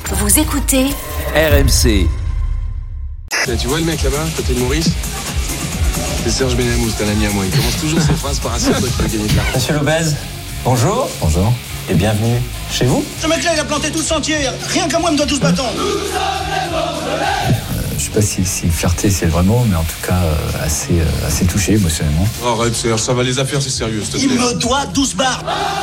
Vous écoutez RMC. Tu vois le mec là-bas, côté de Maurice ? C'est Serge Benamou, c'est un ami à moi. Il commence toujours ses phrases par un seul truc qui peut gagner de l'argent. Monsieur Lopez, bonjour. Bonjour. Et bienvenue chez vous. Ce mec-là, il a planté tout le sentier. Rien qu'à moi, il me doit 12 bâtons. Je sais pas si fierté c'est le vrai mot, mais en tout cas assez touché émotionnellement. Arrête Serge, ça va, les affaires c'est sérieux. Il me doit 12 barres.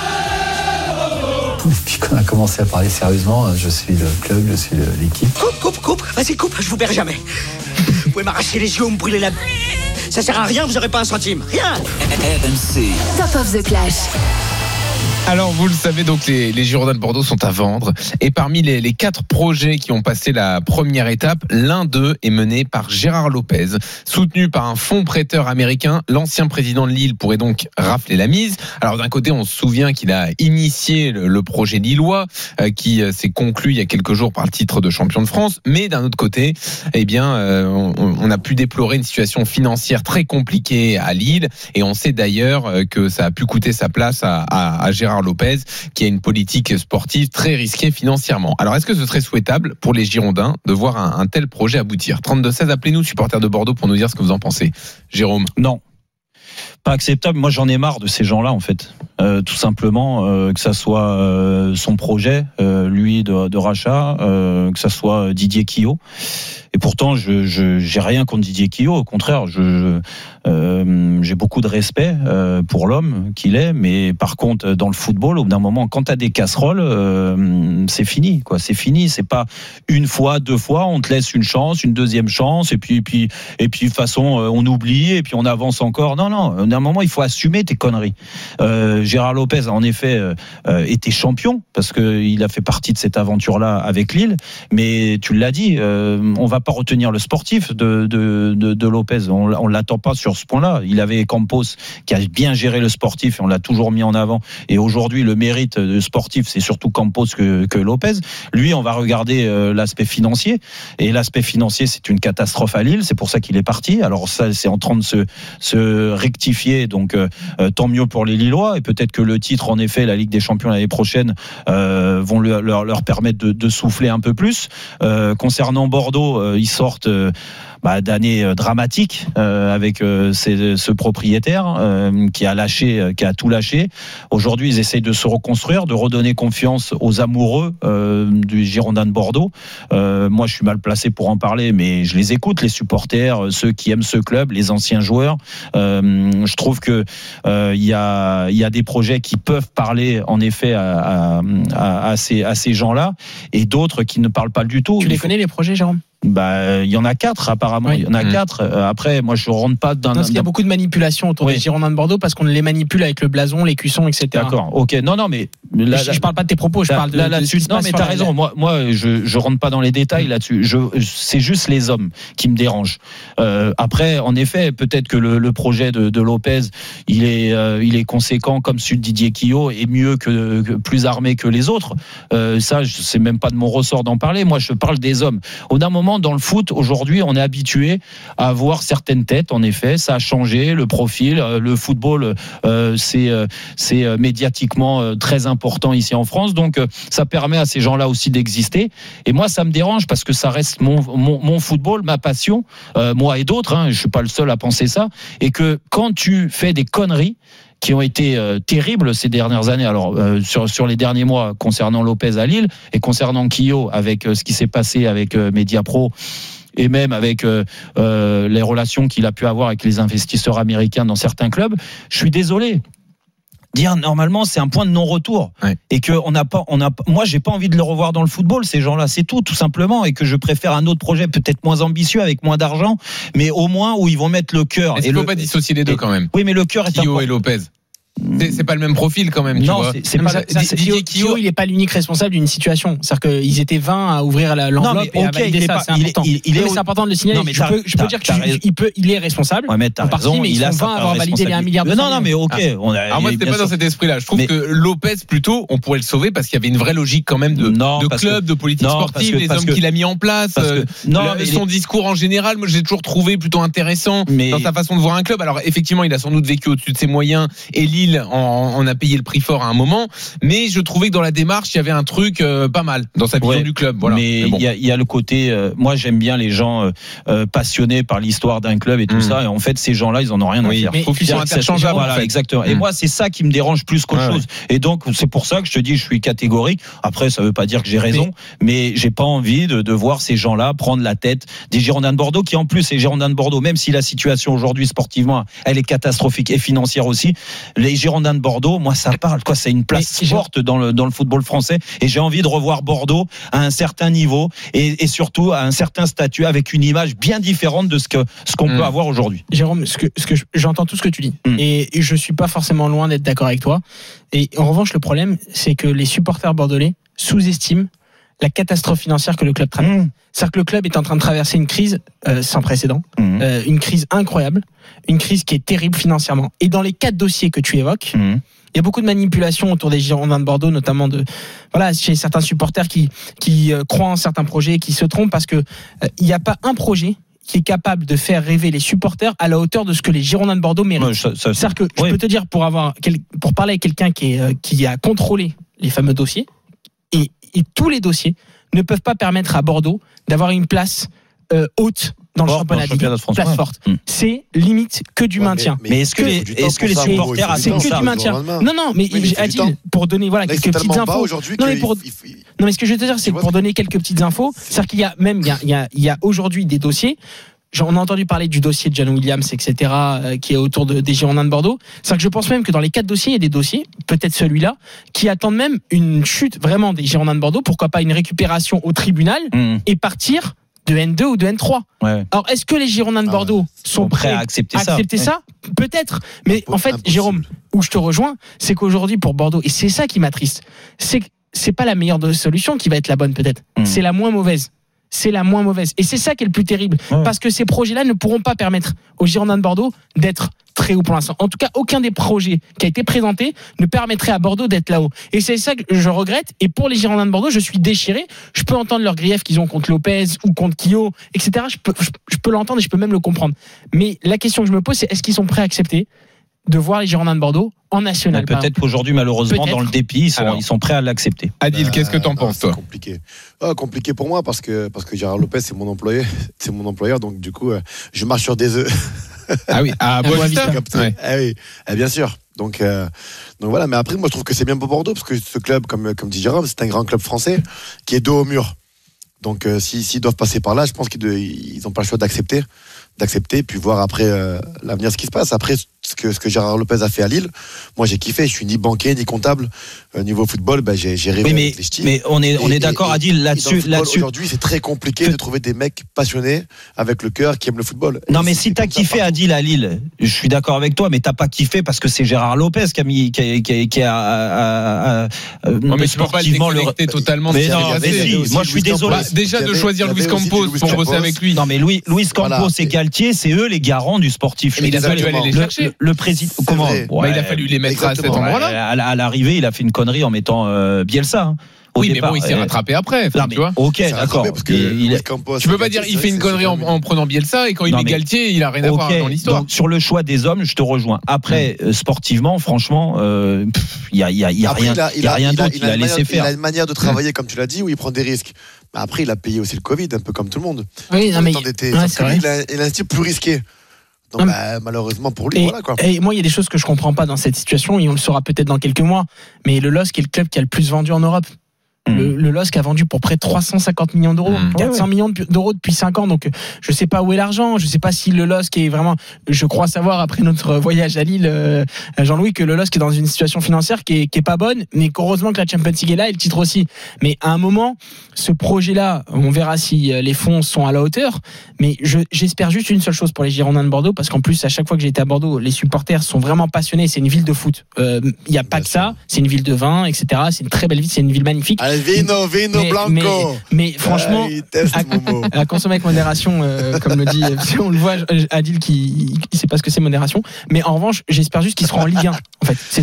Depuis qu'on a commencé à parler sérieusement, je suis le club, je suis l'équipe. Coupe, vas-y coupe, je vous perds jamais. Vous pouvez m'arracher les yeux ou me brûler la... Ça sert à rien, vous aurez pas un centime, rien. RMC. Top of the Clash. Alors vous le savez, donc les Girondins de Bordeaux sont à vendre, et parmi les 4 projets qui ont passé la première étape, l'un d'eux est mené par Gérard Lopez. Soutenu par un fonds prêteur américain, l'ancien président de Lille pourrait donc rafler la mise. Alors d'un côté, on se souvient qu'il a initié le projet lillois qui s'est conclu il y a quelques jours par le titre de champion de France, mais d'un autre côté, eh bien on a pu déplorer une situation financière très compliquée à Lille, et on sait d'ailleurs que ça a pu coûter sa place à Gérard Lopez, qui a une politique sportive très risquée financièrement. Alors est-ce que ce serait souhaitable pour les Girondins de voir un tel projet aboutir ? 32-16, appelez-nous, supporters de Bordeaux, pour nous dire ce que vous en pensez. Jérôme ? Non, pas acceptable. Moi j'en ai marre de ces gens-là en fait. Tout simplement, que ça soit son projet, lui de rachat, que ça soit Didier Quillot. Et pourtant, j'ai rien contre Didier Quillot. Au contraire, j'ai beaucoup de respect pour l'homme qu'il est. Mais par contre, dans le football, au bout d'un moment, quand t'as des casseroles, c'est fini, quoi. C'est fini. C'est pas une fois, 2 fois. On te laisse une chance, une deuxième chance, et puis de toute façon, on oublie et puis on avance encore. Non. D'un moment, il faut assumer tes conneries. Gérard Lopez a en effet été champion parce que il a fait partie de cette aventure-là avec Lille. Mais tu l'as dit, on va pas retenir le sportif de Lopez. On l'attend pas sur ce point-là. Il avait Campos qui a bien géré le sportif et on l'a toujours mis en avant. Et aujourd'hui, le mérite de sportif, c'est surtout Campos que Lopez. Lui, on va regarder l'aspect financier. Et l'aspect financier, c'est une catastrophe à Lille. C'est pour ça qu'il est parti. Alors ça, c'est en train de se rectifier. Donc tant mieux pour les Lillois. Et peut-être que le titre, en effet, la Ligue des Champions l'année prochaine, vont leur permettre de souffler un peu plus. Concernant Bordeaux, ils sortent d'années dramatiques avec ce propriétaire qui a tout lâché. Aujourd'hui, ils essayent de se reconstruire, de redonner confiance aux amoureux du Girondin de Bordeaux. Moi, je suis mal placé pour en parler, mais je les écoute, les supporters, ceux qui aiment ce club, les anciens joueurs. Je trouve que il y a des projets qui peuvent parler en effet à ces gens-là, et d'autres qui ne parlent pas du tout. Tu les connais les projets, Jérôme ? Il y en a 4 apparemment. Oui. Il y en a 4. Après, moi, je rentre pas dans. Parce qu'il y a beaucoup de manipulation autour des Girondins de Bordeaux parce qu'on les manipule avec le blason, les cuissons, etc. D'accord. Ok. Non, mais là, je parle pas de tes propos. Je parle de là-dessus. Non, mais t'as raison. Moi, je rentre pas dans les détails là-dessus. C'est juste les hommes qui me dérangent. Après, en effet, peut-être que le projet de Lopez, il est conséquent, comme celui de Didier Quillot, et mieux que plus armé que les autres. Ça, c'est même pas de mon ressort d'en parler. Moi, je parle des hommes. Au d'un moment, dans le foot, aujourd'hui, on est habitué à voir certaines têtes. En effet, ça a changé, le profil. Le football, c'est médiatiquement très important ici en France. Donc, ça permet à ces gens-là aussi d'exister. Et moi, ça me dérange parce que ça reste mon football, ma passion, moi et d'autres. Je suis pas le seul à penser ça. Et que quand tu fais des conneries qui ont été terribles ces dernières années. Alors sur les derniers mois concernant Lopez à Lille et concernant Quillot avec ce qui s'est passé avec Mediapro et même avec les relations qu'il a pu avoir avec les investisseurs américains dans certains clubs, je suis désolé. Dire normalement c'est un point de non-retour, et que moi j'ai pas envie de le revoir dans le football, ces gens-là, c'est tout simplement, et que je préfère un autre projet peut-être moins ambitieux avec moins d'argent, mais au moins où ils vont mettre le cœur. Est-ce qu'il ne faut pas dissocier les deux quand même ? Oui, mais le cœur est Quillot et Lopez. C'est pas le même profil quand même, tu vois. C'est pas Didier Quillot, il n'est pas l'unique responsable d'une situation. C'est-à-dire qu'ils étaient 20 à ouvrir l'enveloppe et à valider ça. C'est important. C'est important de le signaler. Je peux dire qu'il est responsable. Ouais, mais t'as raison. Mais ils sont 20 à avoir validé les 1 milliard. Non, mais ok. Alors moi, c'était pas dans cet esprit-là. Je trouve que Lopez, plutôt, on pourrait le sauver parce qu'il y avait une vraie logique quand même de club, de politique sportive, les hommes qu'il a mis en place. Son discours en général, moi, j'ai toujours trouvé plutôt intéressant dans sa façon de voir un club. Alors effectivement, il a sans doute vécu au-dessus de ses moyens. Et Lille Lille, on a payé le prix fort à un moment, mais je trouvais que dans la démarche, il y avait un truc pas mal dans sa vision du club. Voilà. Mais il y a le côté, moi j'aime bien les gens passionnés par l'histoire d'un club et tout ça, et en fait ces gens-là, ils en ont rien à faire. Je trouve qu'ils sont interchangeables. Voilà, exactement. Et moi, c'est ça qui me dérange plus qu'autre chose. Et donc, c'est pour ça que je te dis, je suis catégorique. Après, ça veut pas dire que j'ai raison, mais j'ai pas envie de voir ces gens-là prendre la tête des Girondins de Bordeaux, qui en plus, les Girondins de Bordeaux, même si la situation aujourd'hui sportivement, elle est catastrophique et financière aussi, les Girondins de Bordeaux, moi, ça parle, quoi. C'est une place forte dans le football français. Et j'ai envie de revoir Bordeaux à un certain niveau et surtout à un certain statut, avec une image bien différente de ce qu'on peut avoir aujourd'hui. Jérôme, j'entends tout ce que tu dis et je suis pas forcément loin d'être d'accord avec toi. Et en revanche, le problème, c'est que les supporters bordelais sous-estiment la catastrophe financière que le club traverse. C'est-à-dire que le club est en train de traverser une crise sans précédent, une crise incroyable, une crise qui est terrible financièrement. Et dans les 4 dossiers que tu évoques, il y a beaucoup de manipulations autour des Girondins de Bordeaux, notamment chez certains supporters qui croient en certains projets et qui se trompent parce que il n'y a pas un projet qui est capable de faire rêver les supporters à la hauteur de ce que les Girondins de Bordeaux méritent. C'est-à-dire que je peux te dire, pour parler avec quelqu'un qui a contrôlé les fameux dossiers, et tous les dossiers ne peuvent pas permettre à Bordeaux d'avoir une place haute dans le championnat de France, place forte. C'est limite que du maintien. Mais est-ce que les supporters c'est que du maintien? Non, mais Adil, pour donner quelques petites infos. Non, mais ce que je veux te dire, c'est que pour donner quelques petites infos, c'est-à-dire qu'il y a aujourd'hui des dossiers. On a entendu parler du dossier de John Williams, etc., qui est autour des Girondins de Bordeaux. C'est-à-dire que je pense même que dans les 4 dossiers, il y a des dossiers, peut-être celui-là, qui attendent même une chute vraiment des Girondins de Bordeaux. Pourquoi pas une récupération au tribunal et partir de N2 ou de N3. Alors, est-ce que les Girondins de Bordeaux sont prêts à accepter ça? Peut-être. Mais en fait, Jérôme, où je te rejoins, c'est qu'aujourd'hui, pour Bordeaux, et c'est ça qui m'attriste, c'est pas la meilleure solution qui va être la bonne, peut-être. C'est la moins mauvaise. C'est la moins mauvaise. Et c'est ça qui est le plus terrible. Parce que ces projets-là ne pourront pas permettre aux Girondins de Bordeaux d'être très haut pour l'instant. En tout cas, aucun des projets qui a été présenté ne permettrait à Bordeaux d'être là-haut. Et c'est ça que je regrette. Et pour les Girondins de Bordeaux, je suis déchiré. Je peux entendre leurs griefs qu'ils ont contre Lopez ou contre Kyo, etc. Je peux l'entendre et je peux même le comprendre. Mais la question que je me pose, c'est est-ce qu'ils sont prêts à accepter de voir les Girondins de Bordeaux en national? Peut-être qu'aujourd'hui, malheureusement, dans le dépit, ils sont prêts à l'accepter. Adil, qu'est-ce que t'en penses, toi? C'est compliqué. Compliqué pour moi parce que Gérard Lopez, c'est mon employeur, donc du coup, je marche sur des œufs. Ah oui, à Boavista. Oui, bien sûr. Donc voilà, mais après, moi, je trouve que c'est bien pour Bordeaux parce que ce club, comme dit Jérôme, c'est un grand club français qui est dos au mur. Donc s'ils doivent passer par là, je pense qu'ils n'ont pas le choix d'accepter, puis voir après l'avenir ce qui se passe. Après ce que Gérard Lopez a fait à Lille, moi j'ai kiffé. Je suis ni banquier ni comptable. Niveau football, j'ai rêvé avec les ch'tis. Mais on est d'accord, Adil, là-dessus. Aujourd'hui, c'est très compliqué de trouver des mecs passionnés avec le cœur qui aiment le football. Non, mais si t'as kiffé Adil à Lille, je suis d'accord avec toi, mais t'as pas kiffé parce que c'est Gérard Lopez qui a non, mais tu peux pas le déconnecter totalement. Mais non, moi je suis désolé. Déjà de choisir Luis Campos pour bosser avec lui. Non, mais Luis Campos et Galtier, c'est eux les garants du sportif. Mais il a fallu aller les chercher. Le président, comment? Il a fallu les mettre à cet endroit-là. À l'arrivée, il a fait une connerie en mettant Bielsa. Oui, mais bon, il s'est rattrapé après. Tu vois. Ok, d'accord. Tu peux pas dire il fait une connerie en prenant Bielsa et quand il met Galtier, il a rien à voir dans l'histoire. Donc sur le choix des hommes, je te rejoins. Après, sportivement, franchement, il y a rien d'autre. Il a laissé faire. Il a une manière de travailler, comme tu l'as dit, où il prend des risques. Mais après, il a payé aussi le Covid, un peu comme tout le monde. Oui, non mais il a un style plus risqué. Donc, malheureusement pour lui, voilà quoi. Et moi, il y a des choses que je comprends pas dans cette situation et on le saura peut-être dans quelques mois. Mais le LOSC est le club qui a le plus vendu en Europe. Le LOSC a vendu pour près de 350 millions d'euros, 400 millions d'euros depuis 5 ans. Donc, je sais pas où est l'argent. Je sais pas si le LOSC est vraiment. Je crois savoir après notre voyage à Lille, Jean-Louis, que le LOSC est dans une situation financière qui est pas bonne, mais qu'heureusement que la Champions League est là et le titre aussi. Mais à un moment, ce projet-là, on verra si les fonds sont à la hauteur. Mais j'espère juste une seule chose pour les Girondins de Bordeaux, parce qu'en plus, à chaque fois que j'ai été à Bordeaux, les supporters sont vraiment passionnés. C'est une ville de foot. Il y a pas que ça. C'est une ville de vin, etc. C'est une très belle ville. C'est une ville magnifique. Vino blanco. Mais franchement, à consommer avec modération, comme le dit, on le voit, Adil qui sait pas ce que c'est modération. Mais en revanche, j'espère juste qu'ils seront en Ligue 1. En fait, c'est tout.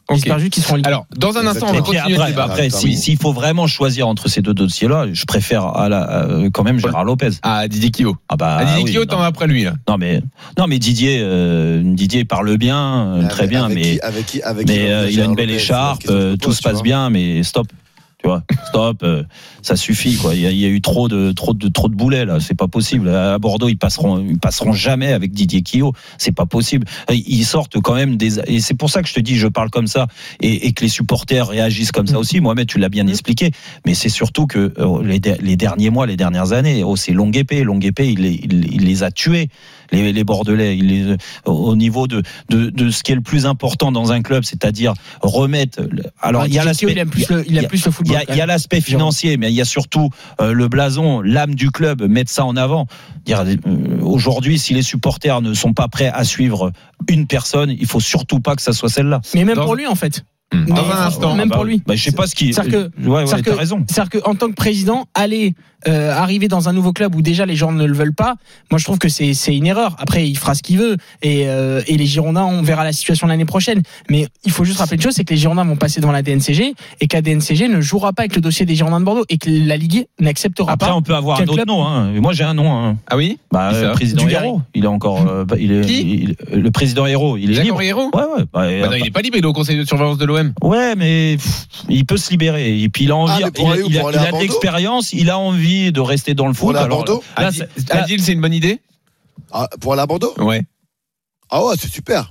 J'espère juste qu'ils seront libres. Alors, dans un instant, on va continuer le débat. Après, s'il faut vraiment choisir entre ces deux dossiers-là, je préfère quand même Gérard Lopez. Ah, Didier Quillot. Didier Quillot, t'en vas après lui, là. Non, mais Didier parle bien, très bien, mais il a une belle écharpe, tout se passe bien, mais stop. Tu vois, stop, ça suffit quoi. Il y a eu trop de boulets là, c'est pas possible. À Bordeaux, ils passeront jamais avec Didier Quillot, c'est pas possible. Ils sortent quand même et c'est pour ça que je te dis, je parle comme ça et que les supporters réagissent comme ça aussi. Mohamed, tu l'as bien expliqué, mais c'est surtout que les derniers mois, les dernières années, c'est Longue Épée, il les a tués. Les Bordelais, au niveau de ce qui est le plus important dans un club, c'est-à-dire remettre. Alors il y a l'aspect, il a plus le football. Il y a l'aspect financier, mais il y a surtout le blason, l'âme du club, mettre ça en avant. Aujourd'hui, si les supporters ne sont pas prêts à suivre une personne, il faut surtout pas que ça soit celle-là. Mais même pour lui, en fait. Dans un instant, même pour lui. Je sais pas ce qui. C'est-à-dire que, t'as raison. C'est-à-dire qu'en tant que président, arriver dans un nouveau club où déjà les gens ne le veulent pas, moi je trouve que c'est une erreur. Après, il fera ce qu'il veut et les Girondins, on verra la situation l'année prochaine. Mais il faut juste rappeler une chose, c'est que les Girondins vont passer devant la DNCG et que la DNCG ne jouera pas avec le dossier des Girondins de Bordeaux et que la Ligue n'acceptera pas. Après, on peut avoir un autre nom. Hein. Moi, j'ai un nom. Hein. Ah oui. Le président Hérault. Il est encore. Le président Hérault. Il est libre. Hérault. Ouais. Non, il est pas libre. Il est au conseil de surveillance de l'OM. Ouais, mais il peut se libérer. Et puis il a envie. Il a de l'expérience. Il a envie de rester dans le foot. Pour aller à Bordeaux. Adil, c'est une bonne idée. Pour aller à Bordeaux. Ouais. Ah ouais, c'est super.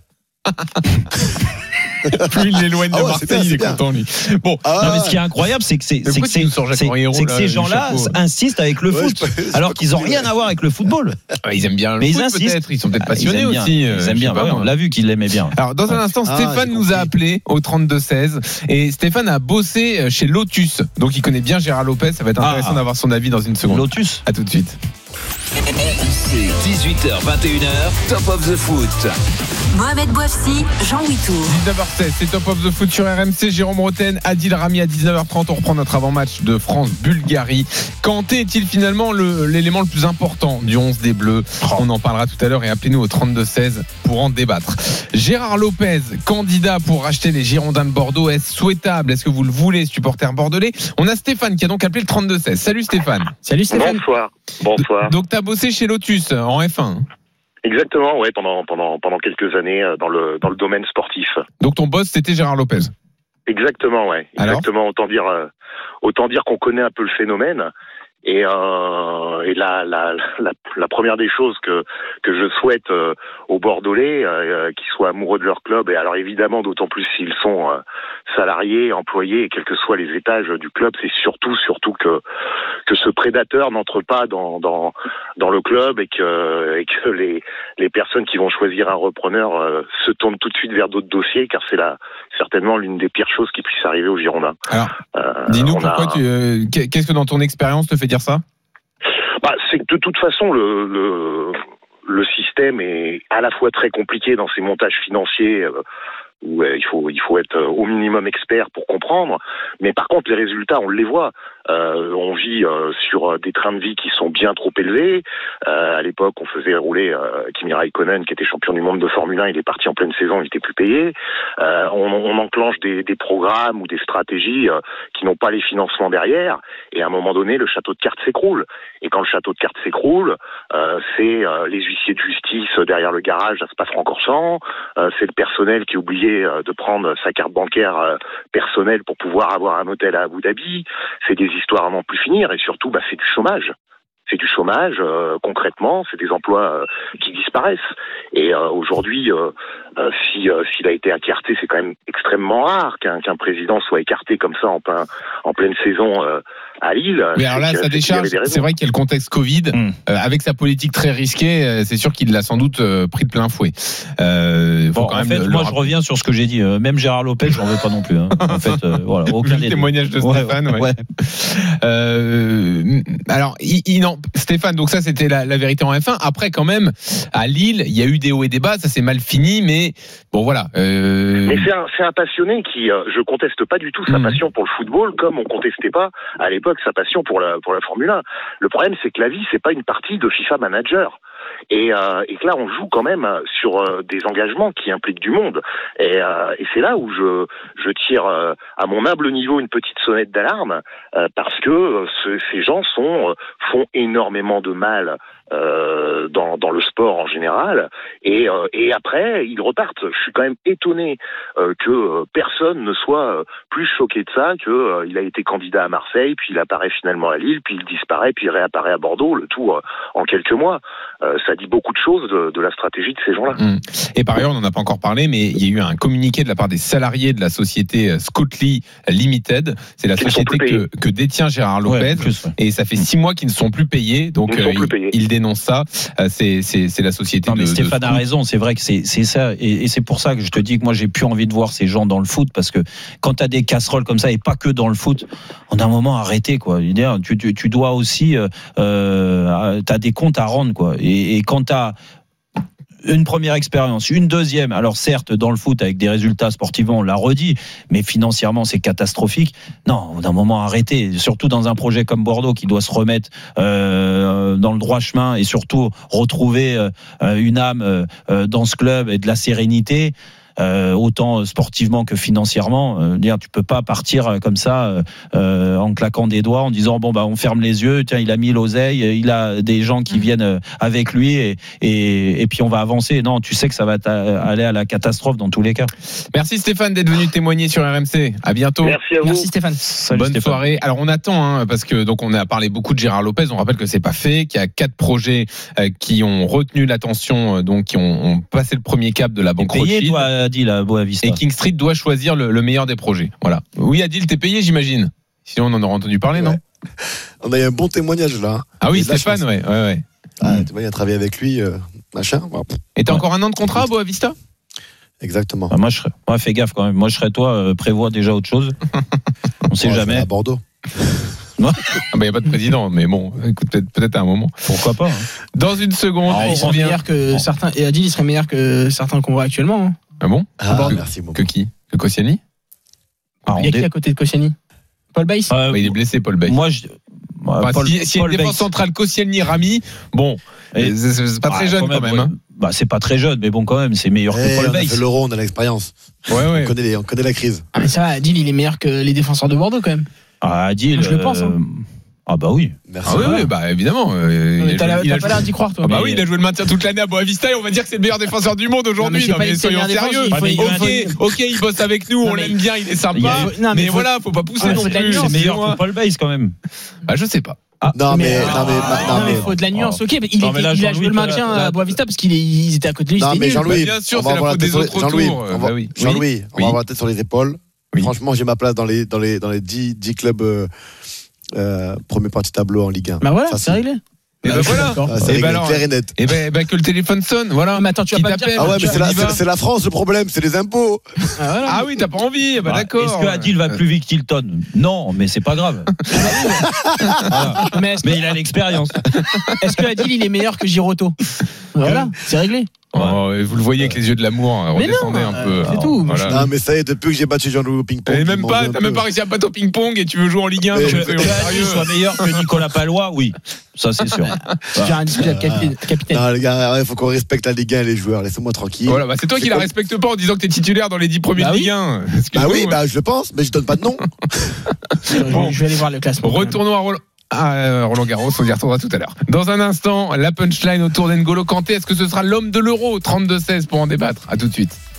Plus il l'éloigne de Marseille, il est content lui. Bon, non, mais ce qui est incroyable, c'est que ces gens-là insistent avec le foot, alors qu'ils n'ont rien à voir avec le football. Ils aiment bien le foot, peut-être. Ils sont peut-être passionnés aussi. Ils aiment bien. On l'a vu qu'ils l'aimaient bien. Alors, dans un instant, Stéphane nous a appelé au 32-16 et Stéphane a bossé chez Lotus, donc il connaît bien Gérard Lopez. Ça va être intéressant d'avoir son avis dans une seconde. Lotus. À tout de suite. C'est 18h-21h, Top of the Foot. Mohamed Bouafsi, Jean Huitour. 19h16, c'est Top of the Foot sur RMC. Jérôme Roten, Adil Rami à 19h30. On reprend notre avant-match de France-Bulgarie. Kanté est-il finalement l'élément le plus important du 11 des Bleus? On en parlera tout à l'heure et appelez-nous au 32-16 pour en débattre. Gérard Lopez, candidat pour racheter les Girondins de Bordeaux, est-ce souhaitable? Est-ce que vous le voulez, supporter bordelais? On a Stéphane qui a donc appelé le 32-16. Salut Stéphane. Salut Stéphane. Bonsoir. Donc t'as bossé chez Lotus en F1. Exactement, ouais, pendant quelques années dans le domaine sportif. Donc ton boss c'était Gérard Lopez. Exactement, ouais. Exactement. Autant dire qu'on connaît un peu le phénomène. Et la première des choses que je souhaite aux Bordelais, qu'ils soient amoureux de leur club, et alors évidemment d'autant plus s'ils sont salariés, employés, et quels que soient les étages du club, c'est surtout que ce prédateur n'entre pas dans le club et que les personnes qui vont choisir un repreneur se tournent tout de suite vers d'autres dossiers, car c'est certainement l'une des pires choses qui puisse arriver aux Girondins. Alors, dis-nous pourquoi qu'est-ce que dans ton expérience te fait dire ça? C'est que de toute façon le système est à la fois très compliqué dans ses montages financiers où il faut être au minimum expert pour comprendre, mais par contre les résultats on les voit. On vit sur des trains de vie qui sont bien trop élevés. À l'époque, on faisait rouler Kimi Raikkonen, qui était champion du monde de Formule 1, il est parti en pleine saison, il n'était plus payé. On enclenche des programmes ou des stratégies qui n'ont pas les financements derrière, et à un moment donné, le château de cartes s'écroule. Et quand le château de cartes s'écroule, c'est les huissiers de justice derrière le garage à Spa-Francorchamps, c'est le personnel qui est obligé de prendre sa carte bancaire personnelle pour pouvoir avoir un hôtel à Abu Dhabi, c'est des histoires à n'en plus finir, et surtout c'est du chômage. C'est du chômage, concrètement, c'est des emplois qui disparaissent. Et aujourd'hui, s'il a été écarté, c'est quand même extrêmement rare qu'un président soit écarté comme ça en pleine saison à Lille. Mais alors là, sa décharge, c'est vrai qu'il y a le contexte Covid, avec sa politique très risquée, c'est sûr qu'il l'a sans doute pris de plein fouet. Moi je reviens sur ce que j'ai dit. Même Gérard Lopez, j'en veux pas non plus. Hein. En fait, voilà, aucun des témoignage de Stéphane. Ouais. Alors, Stéphane, donc ça c'était la vérité en F1. Après, quand même, à Lille, il y a eu des hauts et des bas, ça s'est mal fini, mais bon voilà. Mais c'est un passionné qui, je conteste pas du tout sa passion pour le football, comme on contestait pas à l'époque sa passion pour la Formule 1. Le problème, c'est que la vie, c'est pas une partie de FIFA Manager. et que là on joue quand même sur des engagements qui impliquent du monde. Et c'est là où je tire à mon humble niveau une petite sonnette d'alarme parce que ces gens font énormément de mal dans le sport en général et après ils repartent. Je suis quand même étonné que personne ne soit plus choqué de ça, que il a été candidat à Marseille, puis il apparaît finalement à Lille, puis il disparaît, puis il réapparaît à Bordeaux, le tout en quelques mois. Ça dit beaucoup de choses de la stratégie de ces gens-là. Et par ailleurs, on n'en a pas encore parlé, mais il y a eu un communiqué de la part des salariés de la société Scottly Limited. C'est la société que détient Gérard Lopez, et ça fait 6 mois qu'ils ne sont plus payés. Donc il dénonce ça. C'est la société. Non, mais Stéphane a raison. C'est vrai que c'est ça, et c'est pour ça que je te dis que moi j'ai plus envie de voir ces gens dans le foot, parce que quand tu as des casseroles comme ça, et pas que dans le foot, on a un moment arrêté, quoi. Tu dois aussi, t'as des comptes à rendre, quoi. Et quand t'as une première expérience, une deuxième, alors certes dans le foot avec des résultats sportivement on l'a redit, mais financièrement c'est catastrophique. Non, d'un moment arrêté, surtout dans un projet comme Bordeaux qui doit se remettre dans le droit chemin et surtout retrouver une âme dans ce club et de la sérénité. Autant sportivement que financièrement, tu peux pas partir comme ça en claquant des doigts en disant bon bah on ferme les yeux, tiens il a mis l'oseille, il a des gens qui viennent avec lui et puis on va avancer. Non, tu sais que ça va aller à la catastrophe dans tous les cas. Merci Stéphane d'être venu témoigner sur RMC. À bientôt. Merci à vous. Merci Stéphane. Salut Bonne Stéphane. Soirée. Alors on attend parce que donc on a parlé beaucoup de Gérard Lopez. On rappelle que c'est pas fait, qu'il y a 4 projets qui ont retenu l'attention, donc qui ont passé le premier cap de la banque Rothschild. Adil à Boavista. Et King Street doit choisir le meilleur des projets. Voilà. Oui, Adil, t'es payé, j'imagine. Sinon, on en aurait entendu parler, non ? On a eu un bon témoignage là. Ah oui, Stéphane, ouais. Il a travaillé avec lui, machin. Et t'as encore 1 an de contrat à Boavista ? Exactement. Moi, fais gaffe quand même. Moi, je serais toi, prévois déjà autre chose. On sait jamais. À Bordeaux. Il n'y a pas de président, mais bon, écoute, peut-être à un moment. Pourquoi pas Dans une seconde, il serait meilleur que certains. Et Adil, il serait meilleur que certains qu'on voit actuellement. Ah bon ? Merci beaucoup. Que qui ? Que Koscielny ? Il y a qui à côté de Koscielny ? Paul Baïs ? Il est blessé, Paul Baïs. Moi, si une défense centrale Koscielny, Rami, bon, c'est pas très jeune quand même. C'est pas très jeune, mais bon, quand même, c'est meilleur que Paul Baïs. On a fait l'Euro, on a l'expérience. Ouais. On connaît la crise. Ah, mais ça va, Adil, il est meilleur que les défenseurs de Bordeaux quand même. Adil, je le pense. Ah bah oui. Merci. Oui, évidemment. T'as pas l'air d'y croire, toi. Ah bah oui, il a joué le maintien toute l'année à Boavista et on va dire que c'est le meilleur défenseur du monde aujourd'hui. Non mais soyons sérieux. Ok, il bosse avec nous, on l'aime bien, il est sympa. Mais voilà, faut pas pousser non plus. C'est meilleur que Paul Baïs quand même. Je sais pas. Non mais il faut de la nuance. Ok, il a joué le maintien à Boavista parce qu'ils étaient à côté de lui. Non mais Jean-Louis, bien sûr, c'est la faute des autres autour. Jean-Louis, on va avoir la tête sur les épaules. Franchement, j'ai ma place dans les 10 clubs. Premier parti tableau en Ligue 1. Bah voilà, c'est réglé. Et ben voilà, c'est clair et net. Et ben que le téléphone sonne, voilà. Mais attends, tu vas pas dire. Ah ouais, mais c'est la France le problème, c'est les impôts. Ah oui, t'as pas envie, d'accord. Est-ce que Adil va plus vite qu'Hilton ? Non, mais c'est pas grave. Mais il a l'expérience. Est-ce que Adil il est meilleur que Giroto ? Voilà, c'est réglé. Vous le voyez avec les yeux de l'amour, redescendez un peu. C'est tout. Voilà. Non, mais ça y est, depuis que j'ai battu Jean-Louis au ping-pong. Et t'as même pas réussi à battre au ping-pong et tu veux jouer en Ligue 1. Que Adil soit meilleur que Nicolas Palois, oui. Ça, c'est sûr. Tu as un discutable capitaine. Non, les gars, il faut qu'on respecte la Ligue 1 et les joueurs. Laissez-moi tranquille. Voilà, c'est toi qui la respecte pas en disant que t'es titulaire dans les 10 premiers de Ligue 1. Je le pense, mais je donne pas de nom. Je vais aller voir le classement. Retournons à Roland Garros, on y retournera tout à l'heure. Dans un instant, la punchline autour d'N'Golo Kanté. Est-ce que ce sera l'homme de l'Euro 32-16 pour en débattre ? À tout de suite.